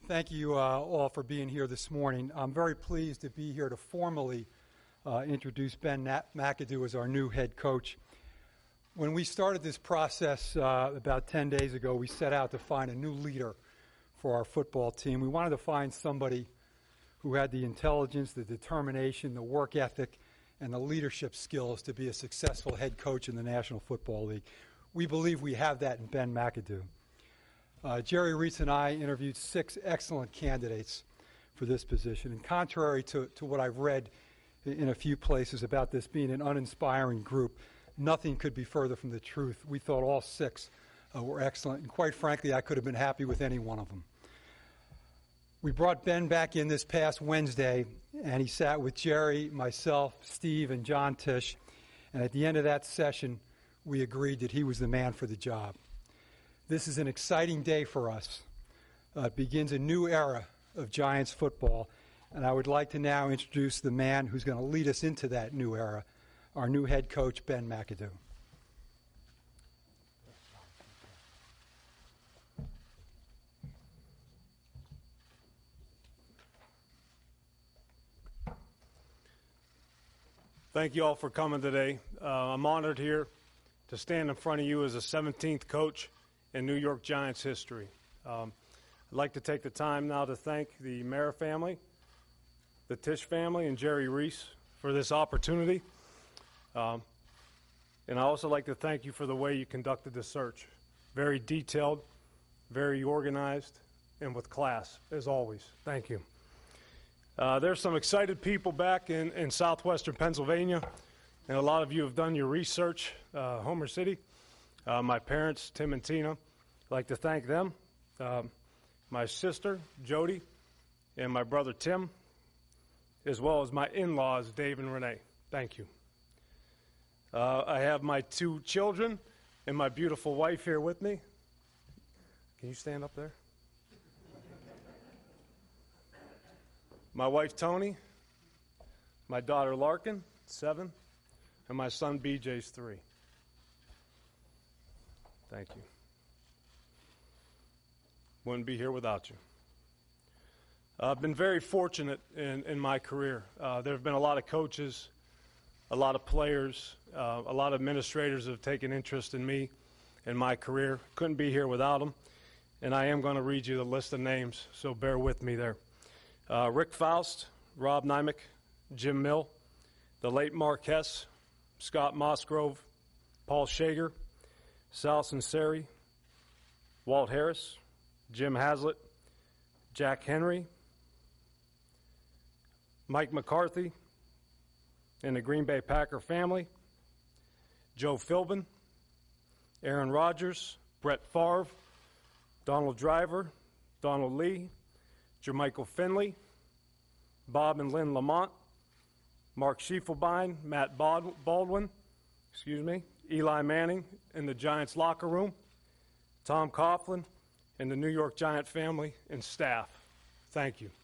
Thank you all for being here this morning. I'm very pleased to be here to formally introduce Ben McAdoo as our new head coach. When we started this process about 10 days ago, we set out to find a new leader for our football team. We wanted to find somebody who had the intelligence, the determination, the work ethic, and the leadership skills to be a successful head coach in the National Football League. We believe we have that in Ben McAdoo. Jerry Reese and I interviewed 6 excellent candidates for this position. And contrary to what I've read in a few places about this being an uninspiring group, nothing could be further from the truth. We thought all 6 were excellent. And quite frankly, I could have been happy with any one of them. We brought Ben back in this past Wednesday, and he sat with Jerry, myself, Steve, and John Tisch. And at the end of that session, we agreed that he was the man for the job. This is an exciting day for us. It begins a new era of Giants football, and I would like to now introduce the man who's going to lead us into that new era, our new head coach, Ben McAdoo. Thank you all for coming today. I'm honored here to stand in front of you as the 17th coach in New York Giants history. I'd like to take the time now to thank the Mayer family, the Tisch family, and Jerry Reese for this opportunity. And I also like to thank you for the way you conducted the search. Very detailed, very organized, and with class, as always. Thank you. There's some excited people back in southwestern Pennsylvania, and a lot of you have done your research, Homer City. My parents, Tim and Tina, I'd like to thank them. My sister, Jody, and my brother, Tim, as well as my in-laws, Dave and Renee. Thank you. I have my 2 children and my beautiful wife here with me. Can you stand up there? My wife, Tony, my daughter, Larkin, 7, and my son, BJ's 3. Thank you. Wouldn't be here without you. I've been very fortunate in my career. There have been a lot of coaches, a lot of players, a lot of administrators have taken interest in me and my career. Couldn't be here without them. And I am going to read you the list of names, so bear with me there. Rick Faust, Rob Nymick, Jim Mill, the late Mark Hess, Scott Mosgrove, Paul Shager, Sal Sinceri, Walt Harris, Jim Haslett, Jack Henry, Mike McCarthy, and the Green Bay Packer family, Joe Philbin, Aaron Rodgers, Brett Favre, Donald Driver, Donald Lee, Jermichael Finley, Bob and Lynn Lamont, Mark Schiefelbein, Matt Baldwin, Eli Manning in the Giants locker room, Tom Coughlin, and the New York Giant family and staff. Thank you.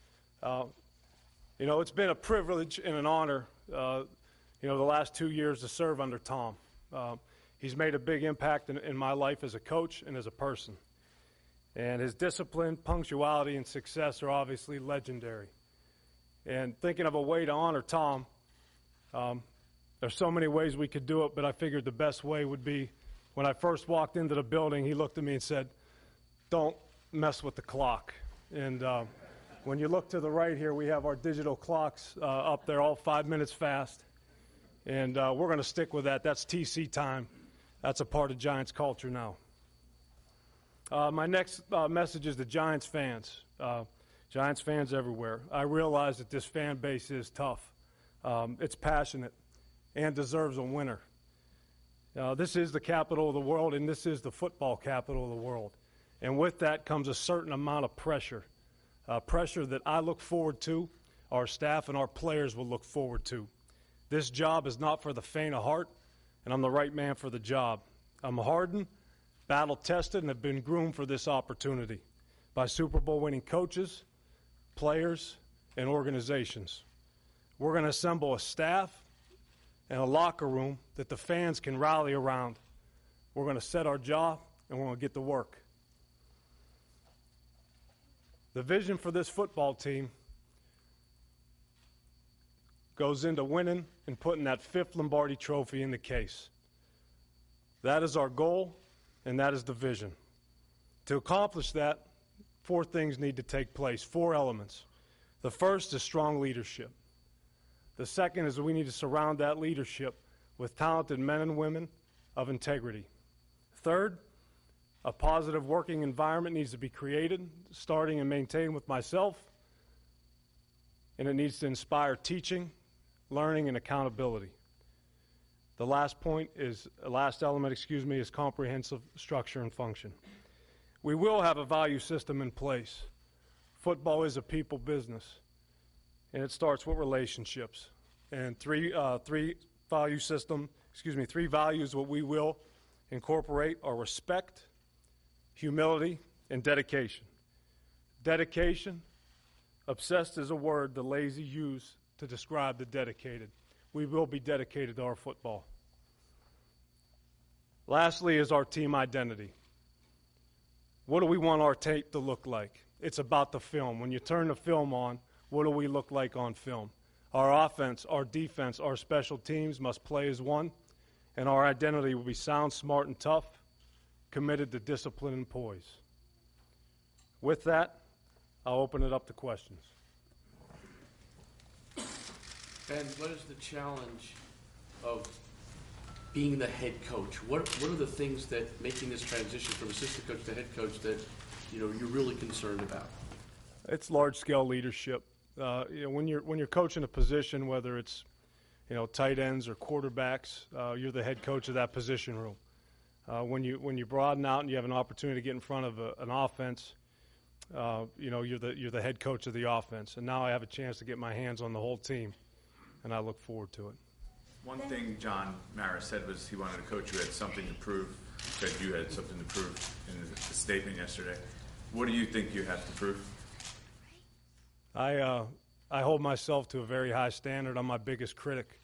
It's been a privilege and an honor, the last 2 years to serve under Tom. He's made a big impact in my life as a coach and as a person. And his discipline, punctuality, and success are obviously legendary. And thinking of a way to honor Tom, there's so many ways we could do it, but I figured the best way would be when I first walked into the building, he looked at me and said, "Don't mess with the clock." And when you look to the right here, we have our digital clocks up there, all 5 minutes fast. And we're going to stick with that. That's TC time. That's a part of Giants culture now. My next message is to Giants fans. Giants fans everywhere. I realize that this fan base is tough. It's passionate and deserves a winner. This is the capital of the world, and this is the football capital of the world. And with that comes a certain amount of pressure, pressure that I look forward to, our staff and our players will look forward to. This job is not for the faint of heart, and I'm the right man for the job. I'm hardened, battle-tested, and have been groomed for this opportunity by Super Bowl-winning coaches, players, and organizations. We're going to assemble a staff and a locker room that the fans can rally around. We're going to set our job, and we're going to get to work. The vision for this football team goes into winning and putting that 5th Lombardi trophy in the case. That is our goal, and that is the vision. To accomplish that, 4 things need to take place, 4 elements. The first is strong leadership. The second is we need to surround that leadership with talented men and women of integrity. Third, a positive working environment needs to be created, starting and maintained with myself, and it needs to inspire teaching, learning, and accountability. The last element is comprehensive structure and function. We will have a value system in place. Football is a people business, and it starts with relationships. And three values what we will incorporate are respect, humility, and dedication. Dedication, obsessed is a word the lazy use to describe the dedicated. We will be dedicated to our football. Lastly is our team identity. What do we want our tape to look like? It's about the film. When you turn the film on, what do we look like on film? Our offense, our defense, our special teams must play as one, and our identity will be sound, smart, and tough, committed to discipline and poise. With that, I'll open it up to questions. Ben, what is the challenge of being the head coach? What are the things that making this transition from assistant coach to head coach that you're really concerned about? It's large-scale leadership. When you're coaching a position, whether it's tight ends or quarterbacks, you're the head coach of that position room. When you broaden out and you have an opportunity to get in front of an offense, you're the head coach of the offense. And now I have a chance to get my hands on the whole team, and I look forward to it. One thing John Mara said was he wanted a coach who had something to prove, said you had something to prove in the statement yesterday. What do you think you have to prove? I hold myself to a very high standard. I'm my biggest critic.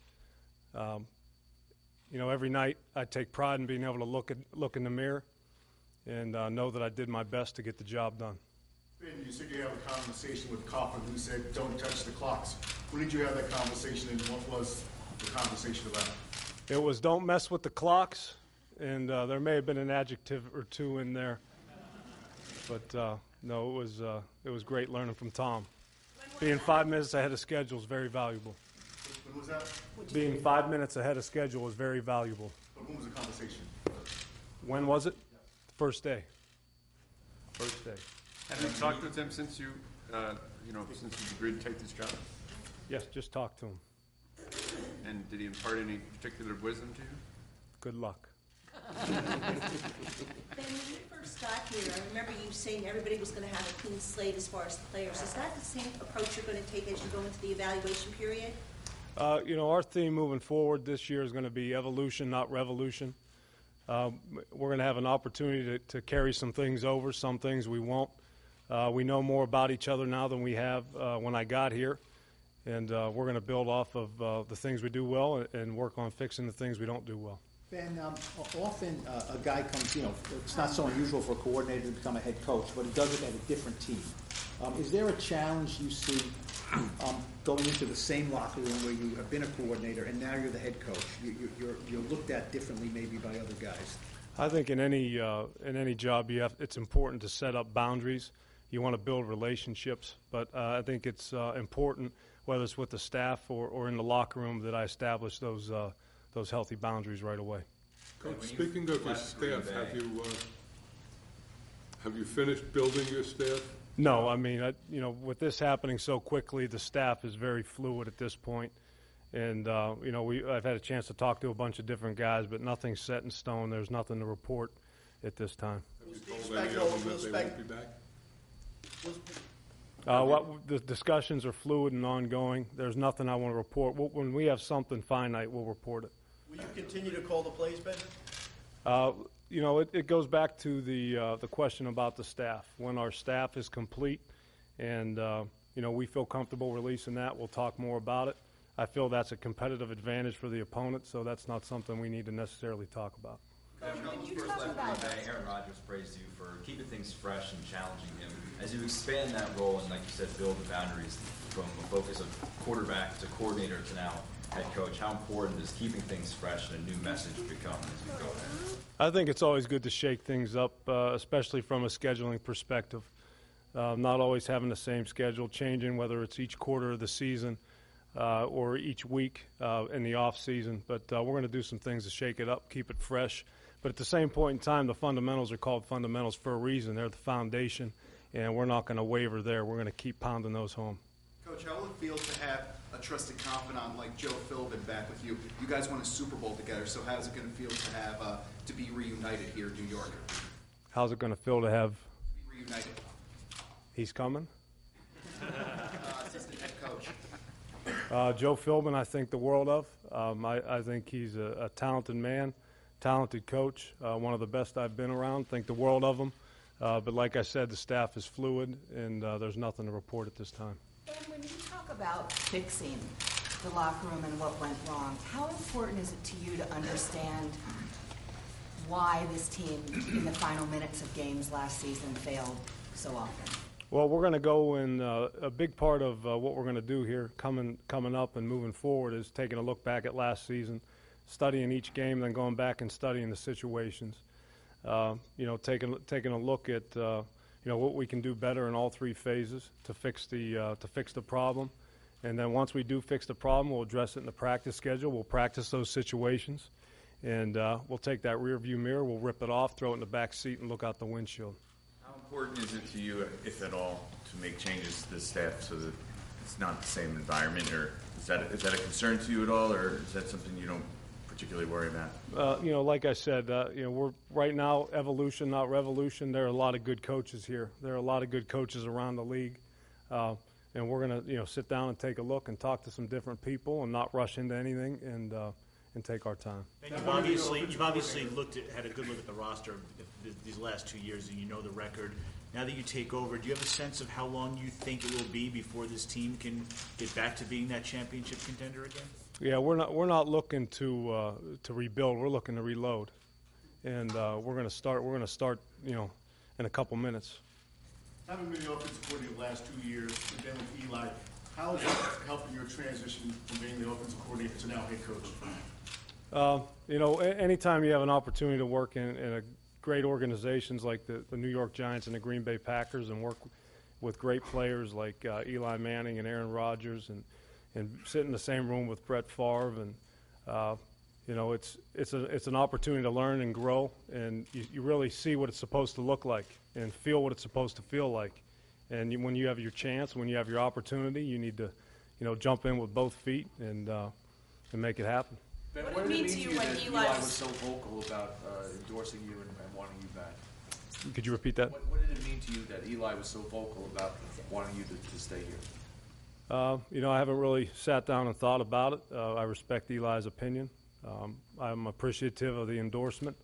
Every night I take pride in being able to look in the mirror and know that I did my best to get the job done. Ben, you said you have a conversation with Coughlin who said, don't touch the clocks. When did you have that conversation, and what was the conversation about? It was don't mess with the clocks, and there may have been an adjective or two in there. But, no, it was great learning from Tom. Being 5 minutes ahead of schedule is very valuable. When was that? Being 5 minutes ahead of schedule is very valuable. But when was the conversation? When was it? The first day. First day. Have you talked with him since you agreed to take this job? Yes, just talk to him. And did he impart any particular wisdom to you? Good luck. Ben, when you first got here, I remember you saying everybody was going to have a clean slate as far as the players. Is that the same approach you're going to take as you go into the evaluation period? Our theme moving forward this year is going to be evolution, not revolution. We're going to have an opportunity to carry some things over, some things we won't. We know more about each other now than we have when I got here, and we're going to build off of the things we do well and work on fixing the things we don't do well. Ben, often a guy comes, it's not so unusual for a coordinator to become a head coach, but he does it at a different team. Is there a challenge you see going into the same locker room where you have been a coordinator and now you're the head coach? You're looked at differently maybe by other guys. I think in any job it's important to set up boundaries. You want to build relationships, but I think it's important, whether it's with the staff or in the locker room, that I establish those healthy boundaries right away. Coach, speaking of your staff, have you finished building your staff? No, I mean, with this happening so quickly, the staff is very fluid at this point. And, I've had a chance to talk to a bunch of different guys, but nothing's set in stone. There's nothing to report at this time. Have you told any of them that they won't be back? The discussions are fluid and ongoing. There's nothing I want to report. When we have something finite, we'll report it. Will you continue to call the plays, Ben? It goes back to the question about the staff. When our staff is complete and, we feel comfortable releasing that, we'll talk more about it. I feel that's a competitive advantage for the opponent, so that's not something we need to necessarily talk about. Coach, when you talk left Green Bay, Aaron Rodgers praised you for keeping things fresh and challenging him. As you expand that role and, like you said, build the boundaries from a focus of quarterback to coordinator to now head coach, how important is keeping things fresh and a new message become as we go ahead? I think it's always good to shake things up, especially from a scheduling perspective. Not always having the same schedule, changing whether it's each quarter of the season or each week in the off season. But we're going to do some things to shake it up, keep it fresh. But at the same point in time, the fundamentals are called fundamentals for a reason. They're the foundation, and we're not going to waver there. We're going to keep pounding those home. Coach, how will it feel to have a trusted confidant like Joe Philbin back with you? You guys won a Super Bowl together, so how's it going to feel to have to be reunited here in New York? How's it going to feel to have? Be reunited. He's coming? Assistant head coach. Joe Philbin, I think the world of. I think he's a talented man, talented coach, one of the best I've been around. Think the world of him. But like I said, the staff is fluid, and there's nothing to report at this time. And when you talk about fixing the locker room and what went wrong, how important is it to you to understand why this team in the final minutes of games last season failed so often? Well, we're going to go in a big part of what we're going to do here coming up and moving forward is taking a look back at last season, studying each game, then going back and studying the situations. Taking a look at what we can do better in all three phases to fix the problem, and then once we do fix the problem, we'll address it in the practice schedule. We'll practice those situations, and we'll take that rear view mirror, we'll rip it off, throw it in the back seat, and look out the windshield. How important is it to you, if at all, to make changes to the staff so that it's not the same environment, or is that a concern to you at all, or is that something you don't particularly worry about? Like I said, we're right now evolution, not revolution. There are a lot of good coaches here. There are a lot of good coaches around the league, and we're going to sit down and take a look and talk to some different people and not rush into anything and take our time. And you've obviously had a good look at the roster these last 2 years, and you know the record. Now that you take over, do you have a sense of how long you think it will be before this team can get back to being that championship contender again? Yeah, we're not looking to rebuild. We're looking to reload, and we're going to start in a couple minutes. Having been the offensive coordinator the last 2 years, and then with Eli, how is that helping your transition from being the offensive coordinator to now head coach? Anytime you have an opportunity to work in a great organizations like the New York Giants and the Green Bay Packers, and work with great players like Eli Manning and Aaron Rodgers, and sit in the same room with Brett Favre, and it's an opportunity to learn and grow, and you really see what it's supposed to look like and feel what it's supposed to feel like. And when you have your chance, when you have your opportunity, you need to, jump in with both feet and make it happen. Ben, what did it mean to you when Eli was so vocal about endorsing you and wanting you back? Could you repeat that? What did it mean to you that Eli was so vocal about wanting you to stay here? I haven't really sat down and thought about it. I respect Eli's opinion. I'm appreciative of the endorsement.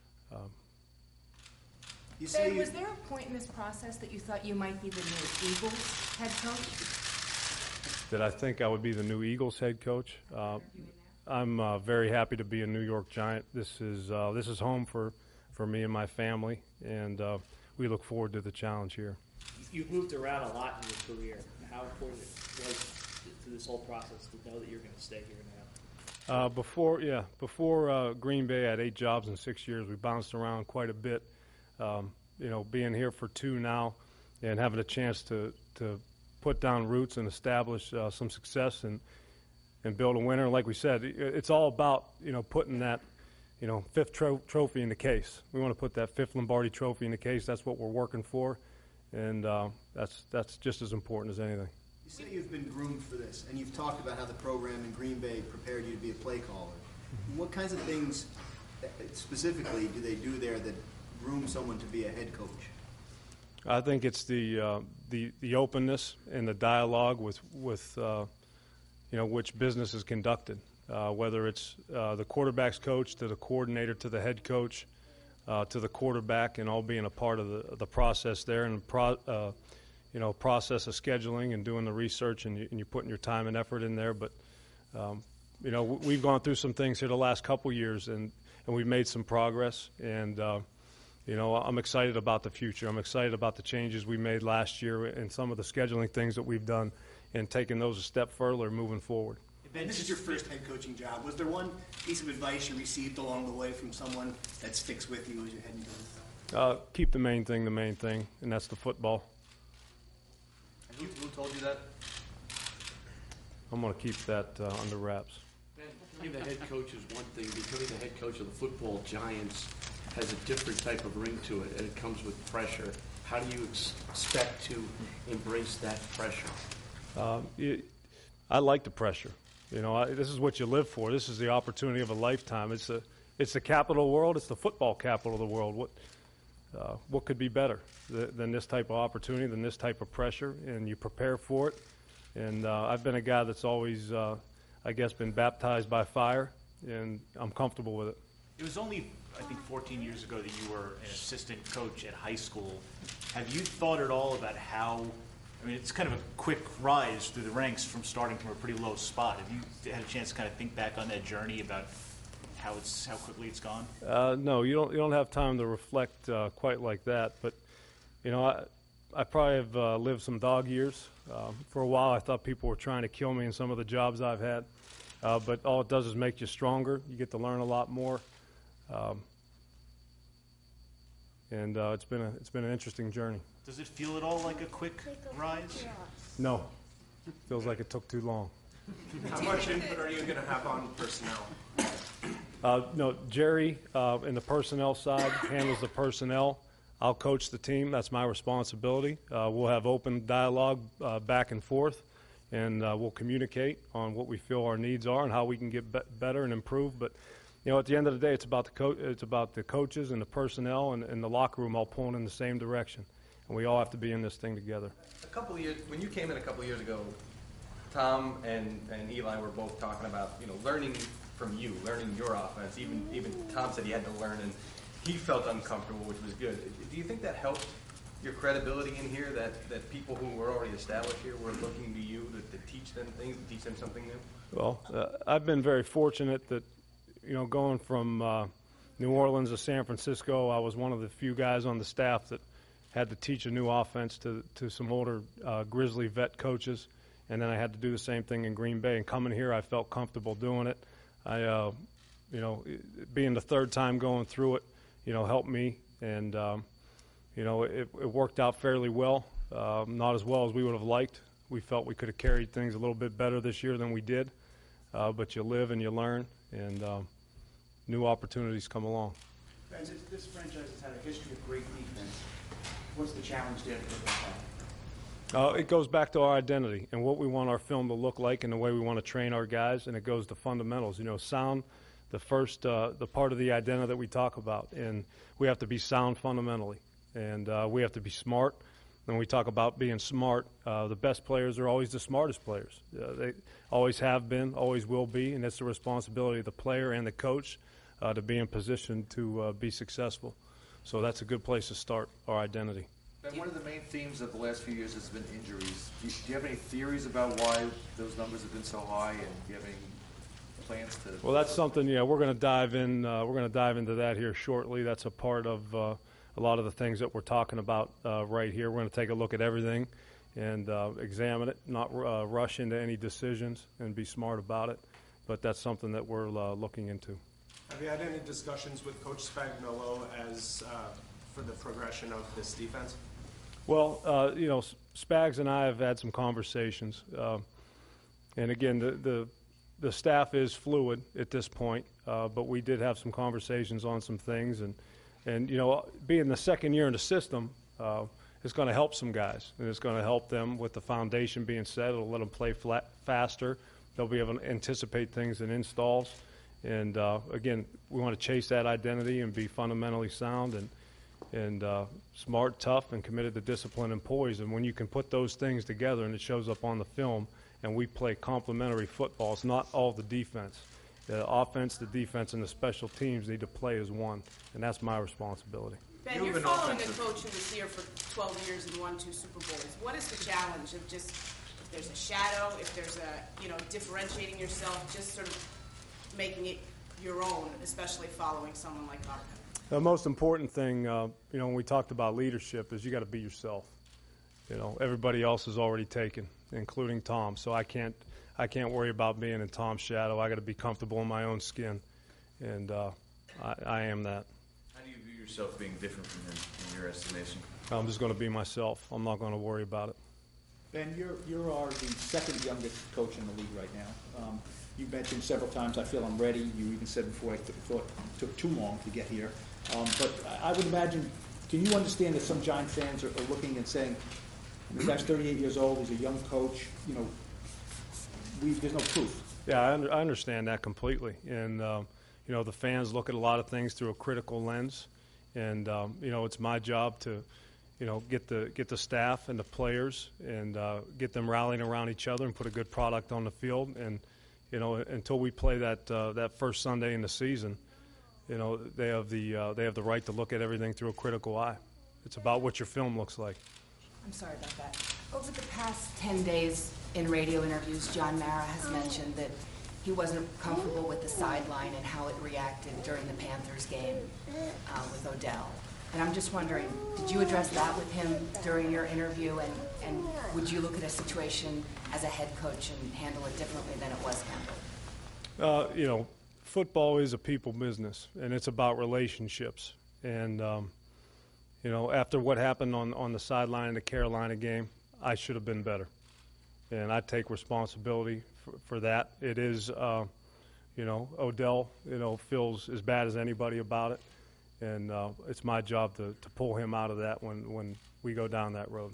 Ben, was there a point in this process that you thought you might be the new Eagles head coach? Did I think I would be the new Eagles head coach? I'm very happy to be a New York Giant. This is home for me and my family, and we look forward to the challenge here. You've moved around a lot in your career. How important it was to this whole process to know that you're going to stay here now? Before Green Bay, I had 8 jobs in 6 years. We bounced around quite a bit. Being here for 2 now, and having a chance to put down roots and establish some success and build a winner. Like we said, it's all about putting that 5th trophy in the case. We want to put that 5th Lombardi trophy in the case. That's what we're working for, and that's just as important as anything. You say you've been groomed for this, and you've talked about how the program in Green Bay prepared you to be a play caller. What kinds of things specifically do they do there that groom someone to be a head coach? I think it's the openness and the dialogue with which business is conducted, whether it's the quarterback's coach to the coordinator to the head coach to the quarterback, and all being a part of the process there, and process of scheduling and doing the research, and you're putting your time and effort in there. But we've gone through some things here the last couple years, and and we've made some progress. And you know, I'm excited about the future. I'm excited about the changes we made last year and some of the scheduling things that we've done, and taking those a step further moving forward. Ben, this is your first head coaching job. Was there one piece of advice you received along the way from someone that sticks with you as you're heading to this? Keep the main thing, and that's the football. And who told you that? I'm going to keep that under wraps. Being the head coach is one thing. Becoming the head coach of the football giants has a different type of ring to it, and it comes with pressure. How do you expect to embrace that pressure? I like the pressure. You know, this is what you live for. This is the opportunity of a lifetime. It's the capital world. It's the football capital of the world. What could be better than this type of opportunity, than this type of pressure? And you prepare for it. And I've been a guy that's always, I guess, been baptized by fire, and I'm comfortable with it. It was only, I think, 14 years ago that you were an assistant coach at high school. Have you thought at all about how, I mean, it's kind of a quick rise through the ranks from starting from a pretty low spot. Have you had a chance to kind of think back on that journey about how quickly it's gone? No, you don't have time to reflect quite like that. But, you know, I probably have lived some dog years. For a while, I thought people were trying to kill me in some of the jobs I've had. But all it does is make you stronger. You get to learn a lot more. And it's been an interesting journey. Does it feel at all like a quick rise? No. Feels like it took too long. How much input are you going to have on personnel? No, Jerry in the personnel side handles the personnel. I'll coach the team. That's my responsibility. We'll have open dialogue back and forth, and we'll communicate on what we feel our needs are and how we can get better and improve. But you know, at the end of the day, it's about the coaches and the personnel and the locker room all pulling in the same direction, and we all have to be in this thing together. A couple of years, when you came in a couple of years ago, Tom and Eli were both talking about, you know, learning from you, learning your offense. Even Tom said he had to learn, and he felt uncomfortable, which was good. Do you think that helped your credibility in here, that people who were already established here were looking to you to teach them things, to teach them something new? Well, I've been very fortunate that, you know, going from New Orleans to San Francisco, I was one of the few guys on the staff that had to teach a new offense to some older Grizzly vet coaches, and then I had to do the same thing in Green Bay. And coming here, I felt comfortable doing it. You know, being the third time going through it, you know, helped me, and you know, it worked out fairly well. Not as well as we would have liked. We felt we could have carried things a little bit better this year than we did, but you live and you learn, and new opportunities come along. Ben, this franchise has had a history of great defense. What's the challenge there to get that? It goes back to our identity and what we want our film to look like and the way we want to train our guys, and it goes to fundamentals. You know, sound, the first, the part of the identity that we talk about, and we have to be sound fundamentally, and we have to be smart. When we talk about being smart, the best players are always the smartest players. They always have been, always will be, and it's the responsibility of the player and the coach to be in position to be successful. So that's a good place to start our identity. And one of the main themes of the last few years has been injuries. Do you have any theories about why those numbers have been so high, and do you have any plans to? Well, that's something. Yeah, we're going to dive in. We're going to dive into that here shortly. That's a part of a lot of the things that we're talking about right here. We're going to take a look at everything and examine it, not rush into any decisions, and be smart about it. But that's something that we're looking into. Have you had any discussions with Coach Spagnuolo as for the progression of this defense? Well, you know, Spags and I have had some conversations, and again, the staff is fluid at this point, but we did have some conversations on some things, and you know, being the second year in the system, it's going to help some guys, and it's going to help them with the foundation being set. It'll let them play faster. They'll be able to anticipate things in installs, and again, we want to chase that identity and be fundamentally sound and smart, tough, and committed to discipline and poise. And when you can put those things together and it shows up on the film, and we play complementary football, it's not all the defense. The offense, the defense, and the special teams need to play as one, and that's my responsibility. Ben, you're following a coach who was here for 12 years and won 2 Super Bowls. What is the challenge of just, if there's a shadow, if there's a, you know, differentiating yourself, just sort of making it your own, especially following someone like Arthur? The most important thing, when we talked about leadership, is you got to be yourself. Everybody else is already taken, including Tom. So I can't worry about being in Tom's shadow. I got to be comfortable in my own skin, and I am that. How do you view yourself being different from him in your estimation? I'm just going to be myself. I'm not going to worry about it. Ben, you are the second youngest coach in the league right now. You mentioned several times, I feel I'm ready. You even said before, I thought it took too long to get here. But I would imagine, can you understand that some Giant fans are looking and saying, the guy's 38 years old, he's a young coach, there's no proof. Yeah, I understand that completely. And, the fans look at a lot of things through a critical lens. And, it's my job to, get the staff and the players and get them rallying around each other and put a good product on the field. And, until we play that first Sunday in the season, they have the right to look at everything through a critical eye. It's about what your film looks like. I'm sorry about that. Over the past 10 days in radio interviews, John Mara has mentioned that he wasn't comfortable with the sideline and how it reacted during the Panthers game with Odell. And I'm just wondering, did you address that with him during your interview? And would you look at a situation as a head coach and handle it differently than it was handled? Football is a people business, and it's about relationships. And, after what happened on the sideline in the Carolina game, I should have been better. And I take responsibility for that. It is, Odell, feels as bad as anybody about it. And it's my job to pull him out of that when we go down that road.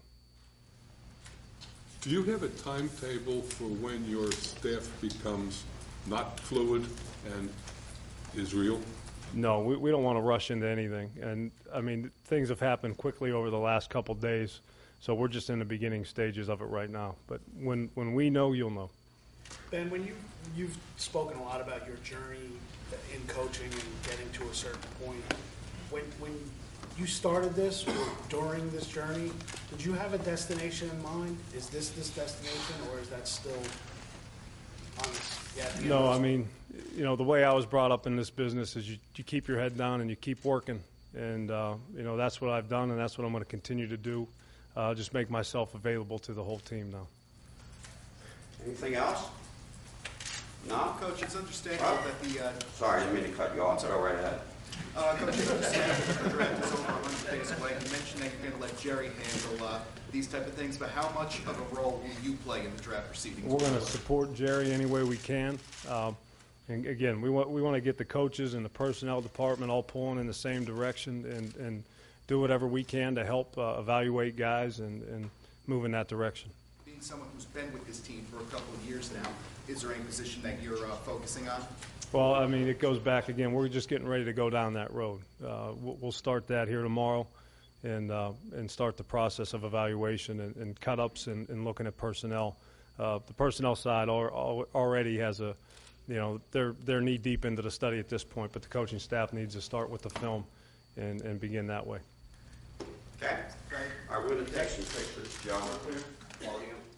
Do you have a timetable for when your staff becomes not fluid and is real? No, we don't want to rush into anything. And, things have happened quickly over the last couple days, so we're just in the beginning stages of it right now. But when we know, you'll know. Ben, when you've spoken a lot about your journey in coaching and getting to a certain point, when you started this or during this journey, did you have a destination in mind? Is this destination, or is that still on this? Yeah, no, the way I was brought up in this business is you keep your head down and you keep working. And, that's what I've done, and that's what I'm going to continue to do. Just make myself available to the whole team now. Anything else? No? Coach, it's understandable that the... Sorry, I didn't mean to cut you off. Go right ahead. Coach, it's understandable that the draft is over 100 days away. You mentioned that you're going to let Jerry handle these type of things, but how much of a role will you play in the draft proceedings? We're going to support Jerry any way we can. And again, we want to get the coaches and the personnel department all pulling in the same direction and do whatever we can to help evaluate guys and move in that direction. Being someone who's been with this team for a couple of years now, is there any position that you're focusing on? Well, it goes back again. We're just getting ready to go down that road. We'll start that here tomorrow and start the process of evaluation and cut-ups and looking at personnel. The personnel side already has they're knee-deep into the study at this point, but the coaching staff needs to start with the film and begin that way. Okay. All right, we're going to take some pictures. John, up here.